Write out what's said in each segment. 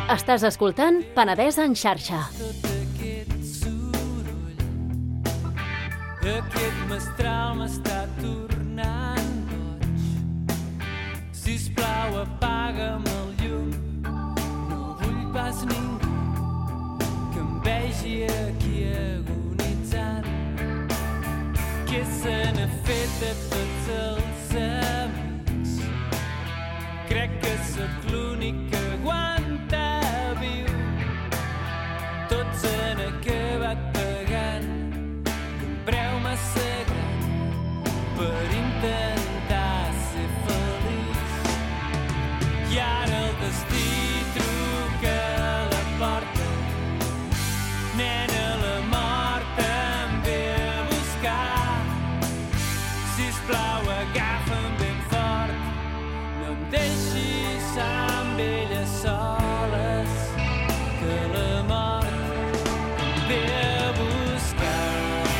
Estàs escoltant Penedès en xarxa. Aquest mestral m'està tornant boig. Sisplau, apaga'm el llum. No vull pas ningú que em vegi aquí agonitzant. Què se n'ha fet de tots els amics? Crec que sóc l'únic que aguanta viu. Tots han acabat pagant un preu massa gran per intentar ser feliç. I ara el destí truca a la porta. Nena, la mort em ve a buscar. Sisplau, agafa'm ben fort. No em deixis amb elles soles, que la mort em ve a buscar.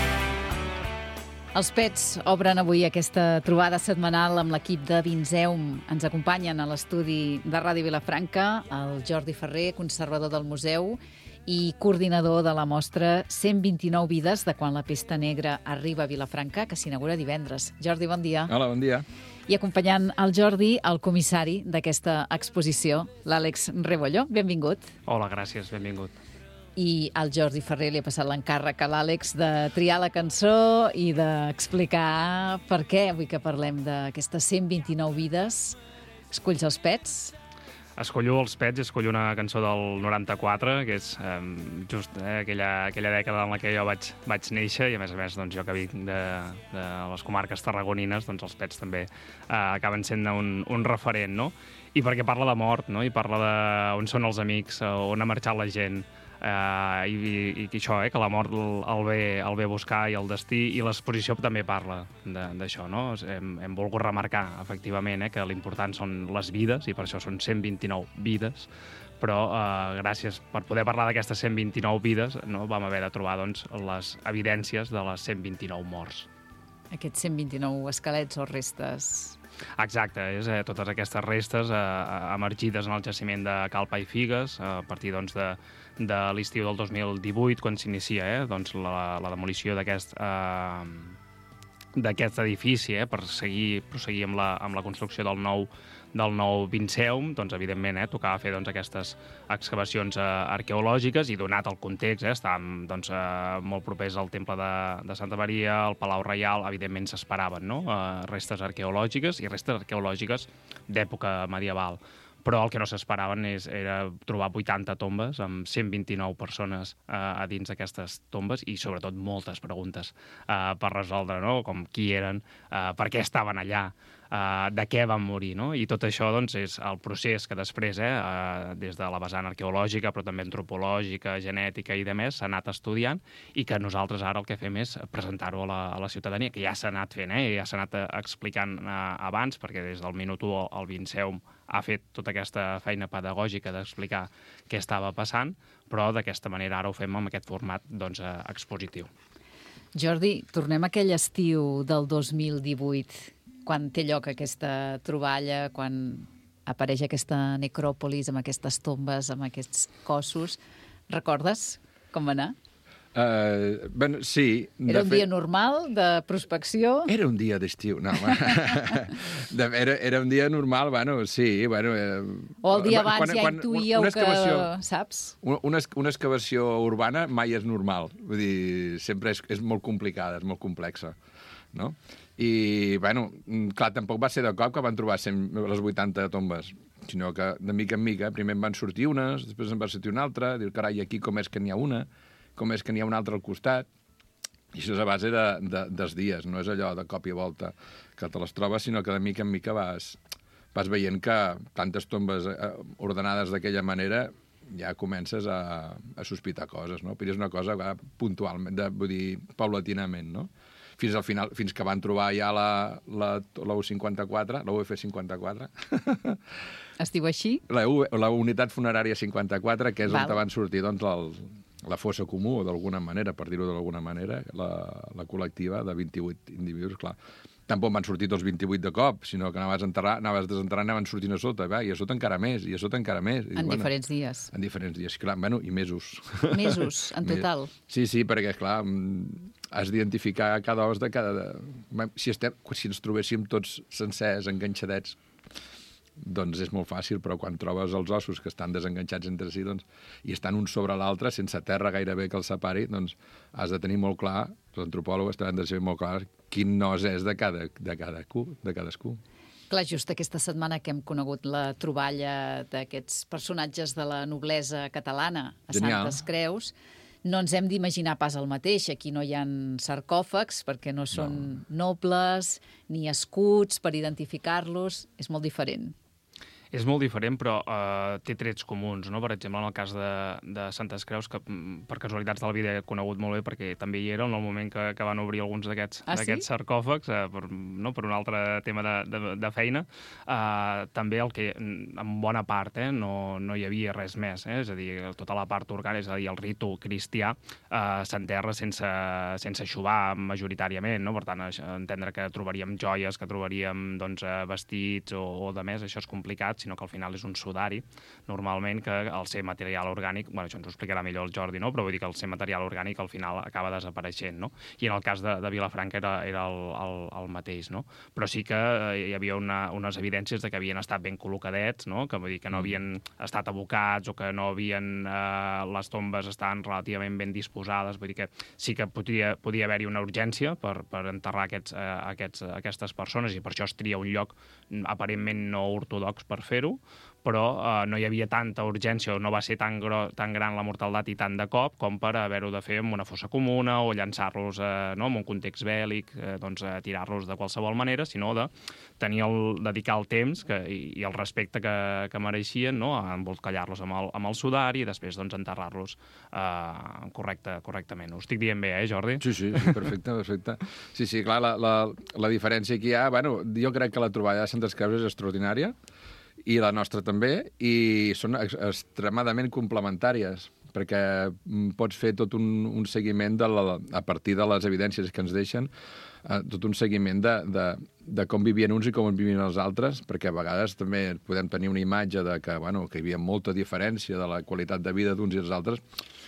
Els Pets obren avui aquesta trobada setmanal amb l'equip de Vinceum. Ens acompanyen a l'estudi de Ràdio Vilafranca el Jordi Ferrer, conservador del museu i coordinador de la mostra 129 vides de quan la pesta negra arriba a Vilafranca, que s'inaugura divendres. Jordi, bon dia. Hola, bon dia. I acompanyant el Jordi, el comissari d'aquesta exposició, l'Àlex Rebolló. Benvingut. Hola, gràcies, benvingut. I al Jordi Ferrer li ha passat l'encàrrec a l'Àlex de triar la cançó i d'explicar per què avui que parlem d'aquestes 129 vides escolls els Pets. Escollo els Pets i escollo una cançó del 94, que és just aquella dècada en la que jo vaig néixer, i a més doncs, jo que vinc de les comarques tarragonines, doncs els Pets també acaben sent un referent, no? I perquè parla de mort, no? I parla d'on són els amics, on ha marxat la gent, i això, que la mort el ve a buscar, i el destí, i l'exposició també parla d'això, no? Hem volgut remarcar, efectivament, que l'important són les vides, i per això són 129 vides, però gràcies per poder parlar d'aquestes 129 vides, no, vam haver de trobar doncs, les evidències de les 129 morts. Aquests 129 esquelets o restes. Exacte, és totes aquestes restes emergides en el jaciment de Calpa i Figues, a partir doncs, de l'estiu del 2018, quan s'inicia doncs, la demolició d'aquest edifici, per proseguir amb la construcció del nou Vinceum. Doncs, evidentment, tocava fer doncs, aquestes excavacions arqueològiques, i donat el context, estàvem doncs, molt propers al temple de Santa Maria, al Palau Reial, evidentment s'esperaven, no? Restes arqueològiques, i restes arqueològiques d'època medieval. Però el que no s'esperaven era trobar 80 tombes amb 129 persones a dins d'aquestes tombes, i sobretot moltes preguntes per resoldre, no? Com qui eren, per què estaven allà, de què van morir, no? I tot això doncs, és el procés que després, des de la vessant arqueològica, però també antropològica, genètica i demés, s'ha anat estudiant, i que nosaltres ara el que fem és presentar-ho a la ciutadania, que ja s'ha anat fent, ja s'ha anat explicant abans, perquè des del minut 1 el Vinceum ha fet tota aquesta feina pedagògica d'explicar què estava passant, però d'aquesta manera ara ho fem amb aquest format doncs, expositiu. Jordi, tornem a aquell estiu del 2018, quan té lloc aquesta troballa, quan apareix aquesta necròpolis amb aquestes tombes, amb aquests cossos. Recordes com va anar? Sí. Era un dia normal de prospecció? Era un dia d'estiu, no. Era un dia normal, sí. O el dia abans ja intuïeu que, saps? Una excavació urbana mai és normal. Vull dir, sempre és molt complicada, és molt complexa, no? I, clar, tampoc va ser de cop que van trobar les 80 tombes, sinó que de mica en mica primer en van sortir unes, després en va sortir una altra, dir, carai, aquí com és que n'hi ha una, com és que n'hi ha una altra al costat, i això és a base dels dies, no és allò de cop i volta que te les trobes, sinó que de mica en mica vas veient que tantes tombes ordenades d'aquella manera ja comences a sospitar coses, no? Però és una cosa puntualment, vull dir, paulatinament, no? Fins al final, fins que van trobar ja la U54, la UF54. Es diu així? La unitat funerària 54, que és on van sortir doncs, la fossa comú, d'alguna manera, per dir-ho d'alguna manera, la col·lectiva de 28 individus, clar. tampoc van sortir tots 28 de cop, sinó que anaves desenterrant, anaven sortint a sota, i a sota encara més, i a sota encara més. En diferents dies. En diferents dies, clar, bueno, i mesos. Mesos, en total. Sí, perquè, clar, has d'identificar cada os de cada... Si ens trobéssim tots sencers, enganxadets, doncs és molt fàcil, però quan trobes els ossos que estan desenganxats entre si i estan un sobre l'altre, sense terra gairebé que els separi, doncs has de tenir molt clar, els antropòlegs han de ser molt clar quin nos és de cadascú. Clar, just aquesta setmana que hem conegut la troballa d'aquests personatges de la noblesa catalana a Santes Creus, no ens hem d'imaginar pas el mateix. Aquí no hi ha sarcòfags, perquè no són nobles, ni escuts per identificar-los. És molt diferent. És molt diferent, però té trets comuns, no? Per exemple, en el cas de Santes Creus, que per casualitats de la vida he conegut molt bé, perquè també hi era en el moment que van obrir alguns d'aquests sarcòfags, per un altre tema de feina. També el que, en bona part, no hi havia res més, és a dir, tota la part orgànica, és a dir, el ritu cristià, s'enterra sense xovar majoritàriament, no? Per tant, entendre que trobaríem joies, que trobaríem vestits o de més, això és complicat, sinó que al final és un sudari, normalment, que al ser material orgànic, bueno, això ens ho explicarà millor el Jordi, no? Però vull dir que el ser material orgànic al final acaba desapareixent, no? I en el cas de Vilafranca era el mateix, no? Però sí que hi havia unes evidències de que havien estat ben col·locadets, no? Que vull dir que no havien estat abocats o que no havien... les tombes estaven relativament ben disposades, vull dir que sí que podia haver-hi una urgència per enterrar aquestes persones, i per això es tria un lloc aparentment no ortodox per fer-ho, però no hi havia tanta urgència o no va ser tan gran la mortaldat i tant de cop com per haver-ho de fer en una fossa comuna o llançar-los en un context bèl·lic, tirar-los de qualsevol manera, sinó de dedicar el temps i el respecte que mereixien, no? A embolcallar-los amb el sudari i després enterrar-los correctament. Ho estic dient bé, Jordi? Sí, perfecte. Sí, clar, la diferència que hi ha, jo crec que la troballa de Santes Creus és extraordinària, i la nostra també, i són extremadament complementàries, perquè pots fer tot un seguiment a partir de les evidències que ens deixen, tot un seguiment de com vivien uns i com vivien els altres, perquè a vegades també podem tenir una imatge de que hi havia molta diferència de la qualitat de vida d'uns i els altres.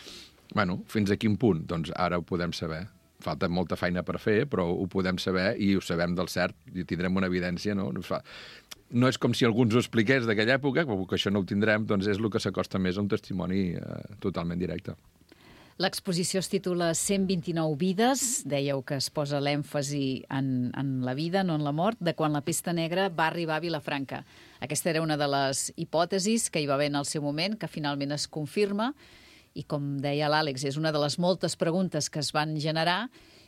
Fins a quin punt? Doncs ara ho podem saber. Falta molta feina per fer, però ho podem saber i ho sabem del cert, i tindrem una evidència, no? No és com si algú ens ho expliqués d'aquella època, però que això no ho tindrem, doncs és el que s'acosta més a un testimoni totalment directe. L'exposició es titula 129 vides, dèieu que es posa l'èmfasi en la vida, no en la mort, de quan la pesta negra va arribar a Vilafranca. Aquesta era una de les hipòtesis que hi va haver en el seu moment, que finalment es confirma, i com deia l'Àlex, és una de les moltes preguntes que es van generar,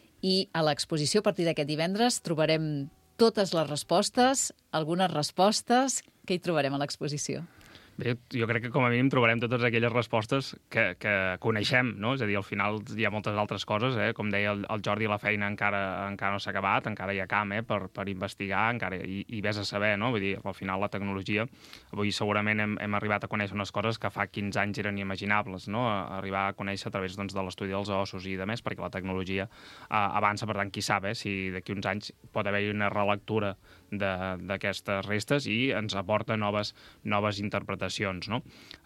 i a l'exposició, a partir d'aquest divendres, trobarem totes les respostes, algunes respostes. Què hi trobarem a l'exposició? Bé, jo crec que com a mínim trobarem totes aquelles respostes que coneixem, no? És a dir, al final hi ha moltes altres coses, com deia el Jordi, la feina encara no s'ha acabat, encara hi ha camp per investigar, i ves a saber, no? Vull dir, al final la tecnologia, avui segurament hem arribat a conèixer unes coses que fa 15 anys eren inimaginables, no? Arribar a conèixer a través de l'estudi dels ossos i de més, perquè la tecnologia avança, per tant, qui sap, si d'aquí uns anys pot haver-hi una relectura d'aquestes restes i ens aporta noves interpretacions, no?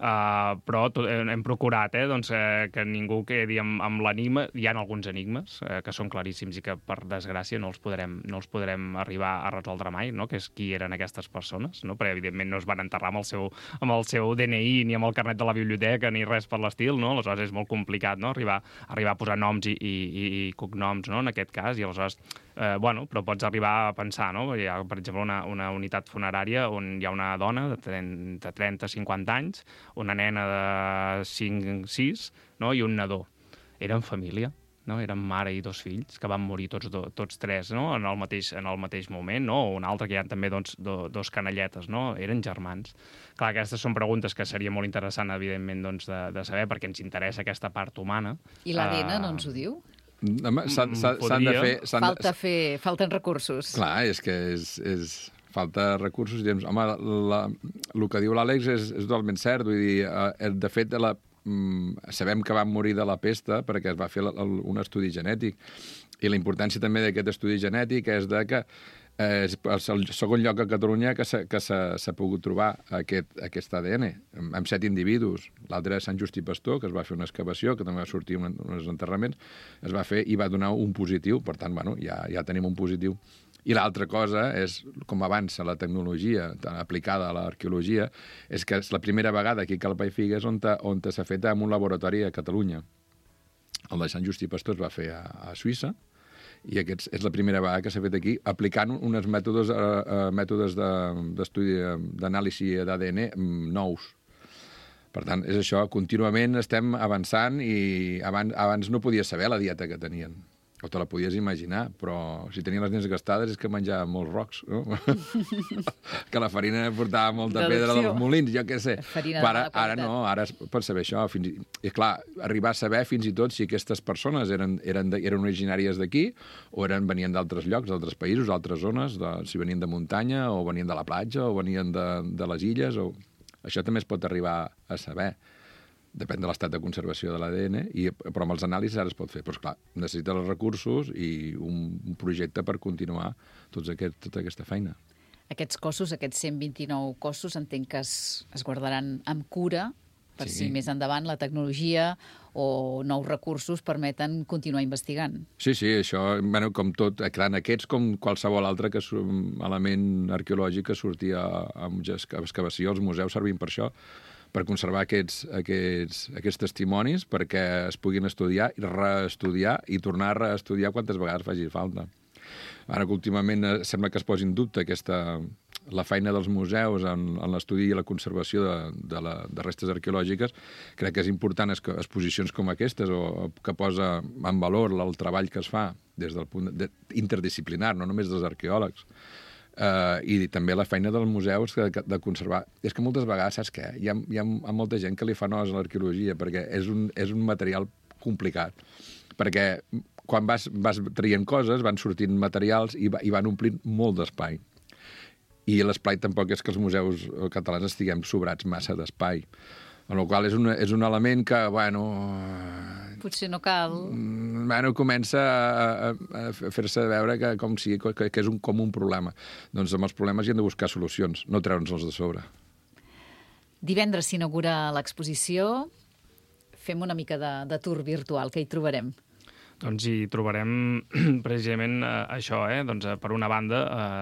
Però hem procurat que ningú quedi amb l'enigma. Hi ha alguns enigmes que són claríssims i que, per desgràcia, no els podrem arribar a resoldre mai, no? Que és qui eren aquestes persones, no? Perquè, evidentment, no es van enterrar amb el seu DNI ni amb el carnet de la biblioteca ni res per l'estil, no? Aleshores és molt complicat, no? Arribar a posar noms i cognoms, no? En aquest cas, i aleshores però pots arribar a pensar, no? Hi ha, per exemple, una unitat funerària on hi ha una dona de 30-50 anys, una nena de 5-6, no? I un nadó. Eren família, no? Eren mare i 2 fills, que van morir tots 3, no? En el mateix moment, no? O un altre que hi ha també 2 canalletes, no? Eren germans. Clar, aquestes són preguntes que seria molt interessant, evidentment, de saber, perquè ens interessa aquesta part humana. I l'ADN no ens ho diu? S'han de fer... Falten recursos. Clar, és que falta recursos. Home, el que diu l'Àlex és totalment cert. Vull dir, de fet, sabem que van morir de la pesta perquè es va fer un estudi genètic. I la importància també d'aquest estudi genètic és de que és el segon lloc a Catalunya que s'ha pogut trobar aquest ADN, amb 7 individus. L'altre és Sant Just i Pastor, que es va fer una excavació, que també va sortir uns enterraments, es va fer i va donar un positiu, per tant, bueno, ja tenim un positiu. I l'altra cosa és, com avança la tecnologia aplicada a l'arqueologia, és que és la primera vegada aquí a Calpa-i-Figues on s'ha fet en un laboratori a Catalunya. El de Sant Just i Pastor es va fer a Suïssa, i és la primera vegada que s'ha fet aquí, aplicant uns mètodes d'estudi d'anàlisi d'ADN nous. Per tant, és això, contínuament estem avançant i abans no podies saber la dieta que tenien. O te la podies imaginar, però si tenien les dents gastades és que menjaven molts rocs, no? Que la farina portava molta pedra dels molins, jo què sé. Ara no, ara per saber això. I clar, arribar a saber fins i tot si aquestes persones eren originàries d'aquí o venien d'altres llocs, d'altres països, d'altres zones, si venien de muntanya o venien de la platja o venien de les illes. Això també es pot arribar a saber. Depèn de l'estat de conservació de l'ADN, però amb els anàlisis ara es pot fer. Però, esclar, necessita els recursos i un projecte per continuar tota aquesta feina. Aquests cossos, aquests 129 cossos, entenc que es guardaran amb cura per si més endavant la tecnologia o nous recursos permeten continuar investigant. Sí, això, com tot, clar, aquests com qualsevol altre element arqueològic que sortia amb excavació, els museus servim per això, per conservar aquests testimonis perquè es puguin estudiar i reestudiar i tornar a reestudiar quantes vegades faci falta. Ara que últimament sembla que es posi en dubte la feina dels museus en l'estudi i la conservació de restes arqueològiques, crec que és important exposicions com aquestes o que posa en valor el treball que es fa des del punt interdisciplinar, no només dels arqueòlegs, i també la feina dels museus de conservar. És que moltes vegades, saps què? Hi ha molta gent que li fa nosa a l'arqueologia perquè és un material complicat. Perquè quan vas traient coses, van sortint materials i van omplint molt d'espai. I l'espai tampoc és que els museus catalans estiguem sobrats massa d'espai. Amb la qual cosa és un element que, potser no cal. Comença a fer-se veure que és com un problema. Doncs amb els problemes hi hem de buscar solucions, no treure'ns-els de sobre. Divendres s'inaugura l'exposició. Fem una mica de tour virtual, que hi trobarem? Doncs hi trobarem precisament això, doncs, per una banda,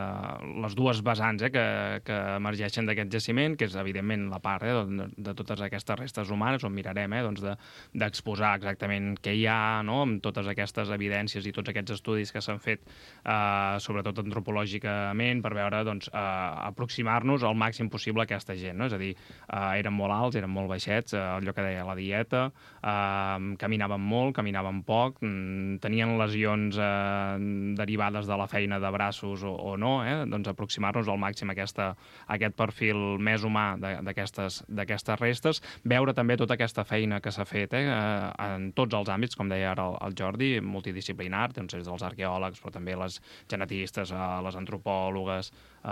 les dues vessants que emergeixen d'aquest jaciment, que és evidentment la part de totes aquestes restes humanes, on mirarem d'exposar exactament què hi ha, no?, amb totes aquestes evidències i tots aquests estudis que s'han fet, sobretot antropològicament, per veure, doncs, aproximar-nos al màxim possible a aquesta gent, no? És a dir, eren molt alts, eren molt baixets, allò que deia la dieta, caminaven molt, caminaven poc, tenien lesions derivades de la feina de braços o no, doncs aproximar-nos al màxim a aquest perfil més humà d'aquestes restes, veure també tota aquesta feina que s'ha fet en tots els àmbits, com deia ara el Jordi, multidisciplinar, doncs des dels arqueòlegs, però també les genetistes, les antropòlogues,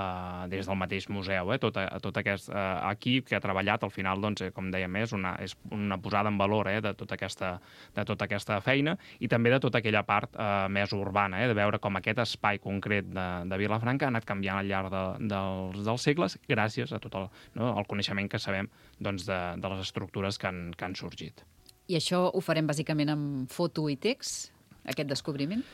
des del mateix museu, tot aquest equip que ha treballat, al final, doncs, com dèiem, és una posada en valor de tota aquesta feina, i també de tota aquella part més urbana, de veure com aquest espai concret de Vilafranca ha anat canviant al llarg dels segles gràcies a tot el coneixement que sabem de les estructures que han sorgit. I això ho farem bàsicament amb foto i text, aquest descobriment?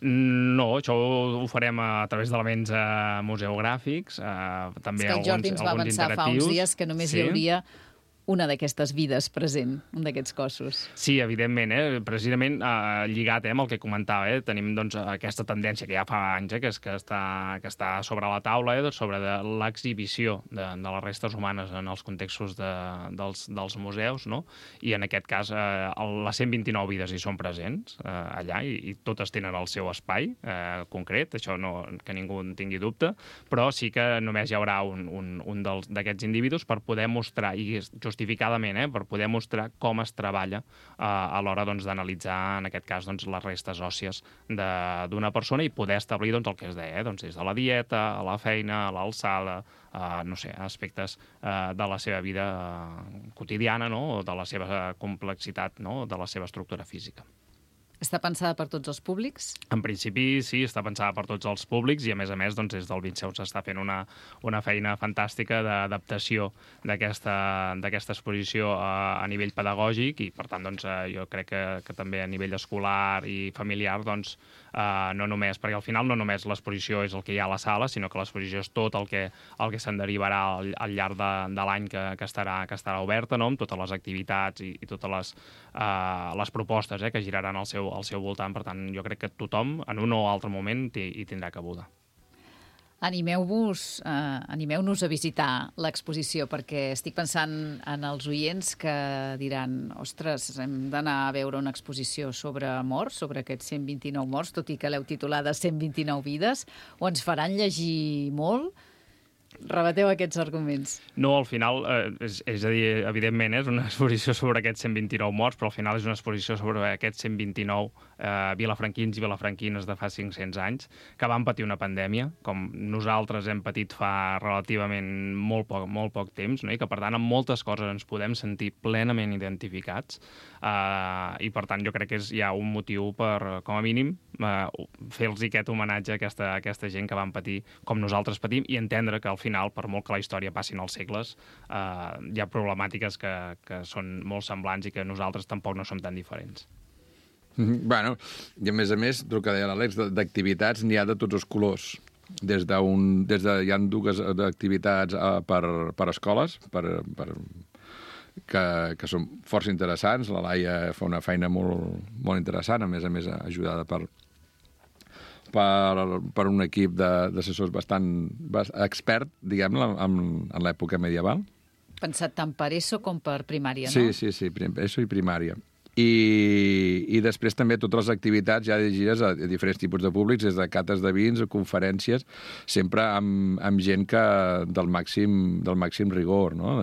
No, això ho farem a través d'elements museogràfics, també alguns interactius. És que el Jordi ens va avançar fa uns dies que només hi hauria una d'aquestes vides present, un d'aquests cossos. Sí, evidentment, precisament lligat amb el que comentava, tenim doncs, aquesta tendència que ja fa anys que està sobre la taula, sobre l'exhibició de les restes humanes en els contextos dels museus, no? I en aquest cas les 129 vides hi són presents allà i totes tenen el seu espai concret, això que ningú en tingui dubte, però sí que només hi haurà un d'aquests individus per poder mostrar, i justificadament, per poder mostrar com es treballa a l'hora d'analitzar, en aquest cas, les restes òssies d'una persona i poder establir el que es deia, des de la dieta, a la feina, a l'alçada, no sé, aspectes de la seva vida quotidiana, no?, o de la seva complexitat, no?, de la seva estructura física. Està pensada per tots els públics? En principi, sí, està pensada per tots els públics i, a més, doncs, des del Vinceu s'està fent una feina fantàstica d'adaptació d'aquesta exposició a nivell pedagògic i, per tant, doncs, jo crec que també a nivell escolar i familiar, doncs, no només, perquè al final no només l'exposició és el que hi ha a la sala, sinó que l'exposició és tot el que se'n derivarà al llarg de l'any que estarà oberta, no? Amb totes les activitats i totes les propostes que giraran al seu voltant. Per tant, jo crec que tothom, en un o altre moment, hi tindrà cabuda. Animeu-nos a visitar l'exposició, perquè estic pensant en els oients que diran ostres, hem d'anar a veure una exposició sobre morts, sobre aquests 129 morts, tot i que l'heu titulada 129 vides, o ens faran llegir molt? Rebateu aquests arguments. No, al final, és a dir, evidentment és una exposició sobre aquests 129 morts, però al final és una exposició sobre aquests 129 vilafranquins i vilafranquines de fa 500 anys que van patir una pandèmia, com nosaltres hem patit fa relativament molt poc temps, no? I que, per tant, amb moltes coses ens podem sentir plenament identificats i, per tant, jo crec que hi ha un motiu per, com a mínim, fer-los aquest homenatge a aquesta gent que van patir com nosaltres patim i entendre que al final, per molt que la història passin els segles, hi ha problemàtiques que són molt semblants i que nosaltres tampoc no som tan diferents. Bueno, i a més, el que deia l'Àlex, d'activitats n'hi ha de tots els colors. Hi ha dues activitats per escoles, que són força interessants. La Laia fa una feina molt interessant, a més, ajudada per un equip d'assessors bastant expert, diguem-ne, en l'època medieval. Pensat tant per ESO com per primària, no? Sí, ESO i primària. I després també totes les activitats ja dirigides a diferents tipus de públics, des de cates de vins o conferències, sempre amb gent del màxim rigor, no?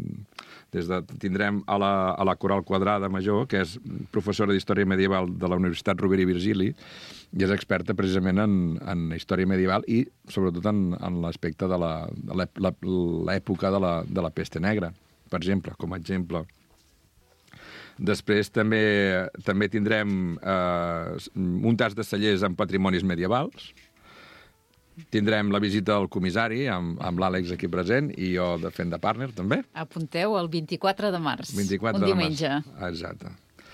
Tindrem a la Coral Quadrada Major, que és professora d'Història Medieval de la Universitat Rovira i Virgili, i és experta precisament en història medieval i sobretot en l'aspecte de l'època de la peste negra, per exemple, com a exemple. Després també tindrem un tas de cellers amb patrimonis medievals. Tindrem la visita del comissari amb l'Àlex aquí present i jo fent de partner, també. Apunteu el 24 de març, un diumenge. Exacte.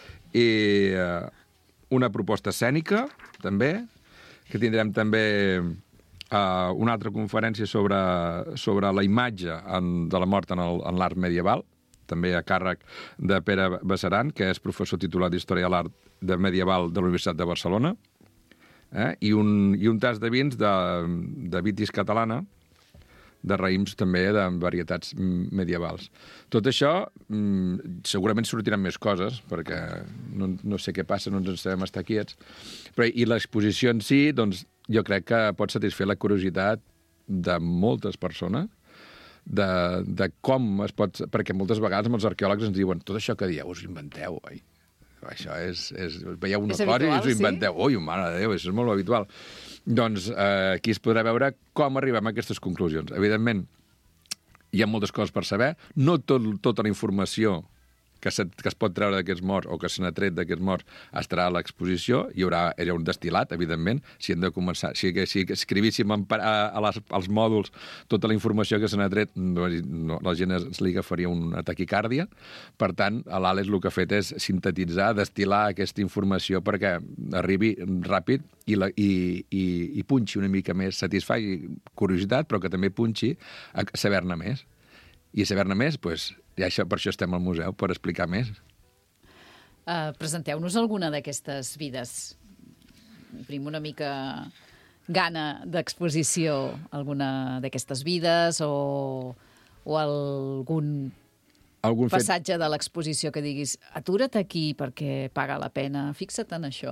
I una proposta escènica, també, que tindrem també una altra conferència sobre la imatge de la mort en l'art medieval, també a càrrec de Pere Bassaran, que és professor titular d'Història de l'Art Medieval de la Universitat de Barcelona, i un tas de vins de vitis catalana, de raïms també de varietats medievals. Tot això segurament sortiran més coses, perquè no sé què passa, no ens sabem estar quiets, però i l'exposició en si, doncs, jo crec que pot satisfer la curiositat de moltes persones, de com es pot... Perquè moltes vegades els arqueòlegs ens diuen tot això que dieu us inventeu, oi? Això és veieu una cosa i us inventeu. Ui, mare de Déu, això és molt habitual. Doncs aquí es podrà veure com arribem a aquestes conclusions. Evidentment, hi ha moltes coses per saber. No tota la informació que es pot treure d'aquests morts o que se n'ha tret d'aquests morts estarà a l'exposició. Hi haurà un destil·lat, evidentment. Si hem de començar, si escrivíssim als mòduls tota la informació que se n'ha tret, la gent li agafaria una taquicàrdia. Per tant, l'Àlex el que ha fet és sintetitzar, destil·lar aquesta informació perquè arribi ràpid i punxi una mica més, satisfagui curiositat, però que també punxi a saber-ne més. I a saber-ne més, doncs, per això estem al museu, per explicar més. Presenteu-nos alguna d'aquestes vides. Obrim una mica gana d'exposició, alguna d'aquestes vides o algun passatge de l'exposició que diguis atura't aquí perquè paga la pena, fixa't en això.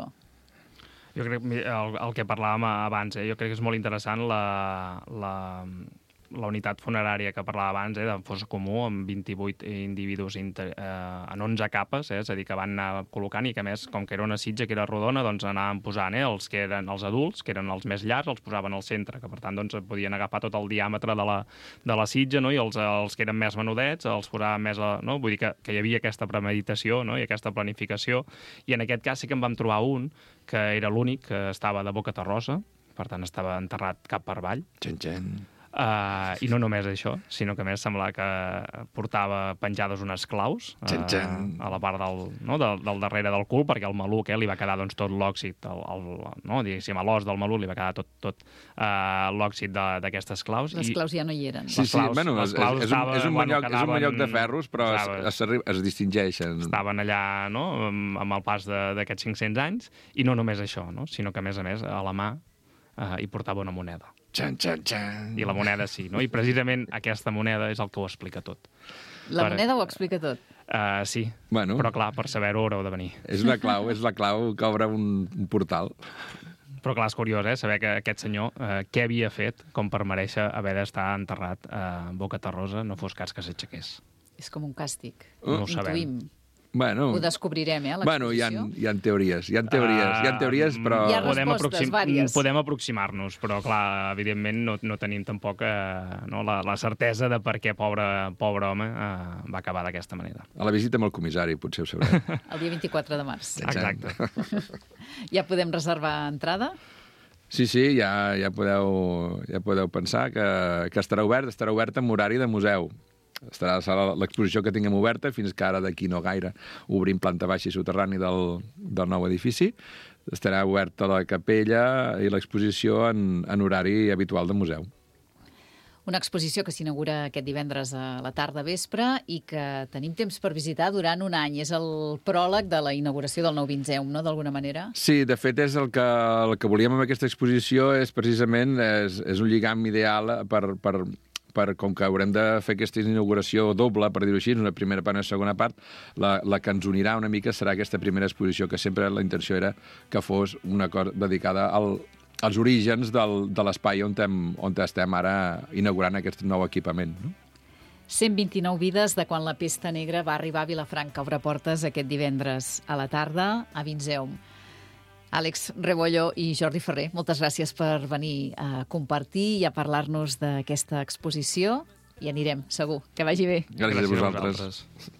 Jo crec que el que parlàvem abans, jo crec que és molt interessant la unitat funerària que parlava abans, de fosa comú, amb 28 individus en 11 capes, és a dir, que van anar col·locant i que, a més, com que era una sitja que era rodona, doncs anaven posant els que eren els adults, que eren els més llargs, els posaven al centre, que per tant doncs, podien agafar tot el diàmetre de la sitja, no? I els que eren més menudets els posaven més... No? Vull dir que hi havia aquesta premeditació, no? I aquesta planificació, i en aquest cas sí que en vam trobar un que era l'únic que estava de boca terrosa, per tant estava enterrat cap per avall. I no només això, sinó que a més semblava que portava penjades unes claus a la part del darrere del cul, perquè al maluc li va quedar doncs, tot l'òxid, diguéssim, a l'os del maluc li va quedar tot l'òxid d'aquestes claus. Les claus ja no hi eren. Sí, bueno, és un mallot de ferros, però es distingeixen. Estaven allà, no?, amb el pas d'aquests 500 anys, i no només això, no?, sinó que, a més, a la mà hi portava una moneda. I la moneda sí, no? I precisament aquesta moneda és el que ho explica tot. La moneda ho explica tot? Sí, bueno, però clar, per saber-ho haureu de venir. És la clau que obre un portal. Però clar, és curiós, saber que aquest senyor què havia fet com per mereixer haver d'estar enterrat a Boca Terrosa, no fos cas que s'aixequés. És com un càstig. No ho sabem. Intuïm. Bueno, ho descobrirem, l'exposició. Bueno, hi ha teories, però... Hi ha respostes vàries. Podem aproximar-nos, però clar, evidentment no tenim tampoc la certesa de per què pobre home va acabar d'aquesta manera. A la visita amb el comissari, potser ho sabrem. El dia 24 de març. Exacte. Ja podem reservar entrada? Sí, ja podeu pensar que estarà obert amb horari de museu. Estarà l'exposició que tinguem oberta fins que ara d'aquí no gaire obrim planta baixa i soterrani del nou edifici. Estarà oberta la capella i l'exposició en horari habitual de museu. Una exposició que s'inaugura aquest divendres a la tarda vespre i que tenim temps per visitar durant un any. És el pròleg de la inauguració del nou Vinceum, no?, d'alguna manera? Sí, de fet, és el que volíem amb aquesta exposició és precisament és un lligam ideal per com que haurem de fer aquesta inauguració doble, per dir-ho així, una primera part i una segona part, la que ens unirà una mica serà aquesta primera exposició, que sempre la intenció era que fos una cosa dedicada als orígens de l'espai on estem ara inaugurant aquest nou equipament, no? 129 vides de quan la pesta negra va arribar a Vilafranca. Obre portes aquest divendres a la tarda a Vinceum. Àlex Rebollo i Jordi Ferrer, moltes gràcies per venir a compartir i a parlar-nos d'aquesta exposició. I anirem, segur. Que vagi bé. Gràcies a vosaltres.